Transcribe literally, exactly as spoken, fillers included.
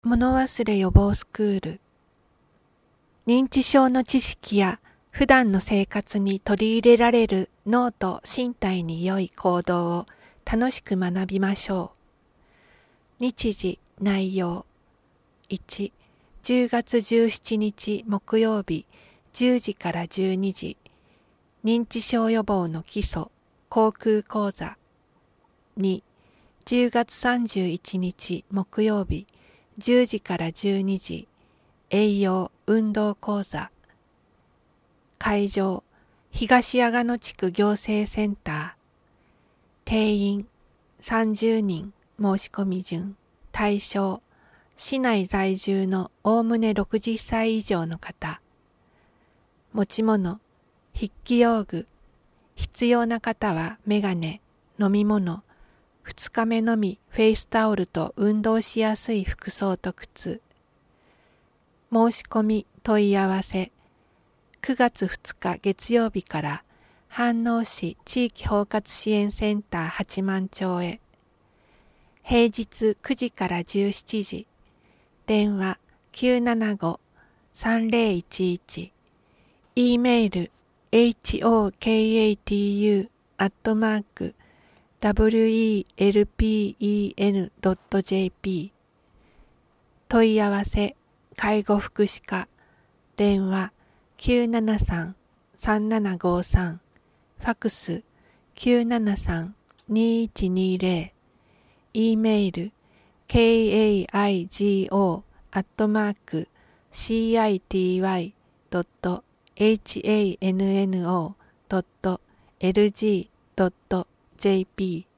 物忘れ予防スクール。認知症の知識や普段の生活に取り入れられる脳と身体に良い行動を楽しく学びましょう。日時、内容。いち、じゅうがつじゅうしちにち木曜日じゅうじからじゅうにじ、認知症予防の基礎、航空講座。に、じゅうがつさんじゅういちにち木曜日じゅうじからじゅうにじ、栄養運動講座。会場、東阿賀野地区行政センター。定員、さんじゅうにん、申し込み順。対象、市内在住のおおむねろくじゅっさい以上の方。持ち物、筆記用具。必要な方はメガネ、飲み物、ふつかめのみフェイスタオルと運動しやすい服装と靴。申し込み問い合わせ。くがつふつか月曜日から飯能市地域包括支援センター八幡町へ。平日くじからじゅうしちじ。電話 きゅうななご さんぜろいちいち。E メール エイチオーケーエーティーユー アットマーク ダブリューイーエルピーイーエヌ ドット ジェーピー。問い合わせ介護福祉課。電話 きゅうななさん さんななごさん。ファクス きゅうななさん にいちにゼロ。E メール ケーエーアイジーオー アットマーク シーアイティーワイ ドット エイチエーエヌエヌオー ドット エルジー ドット ジェーピー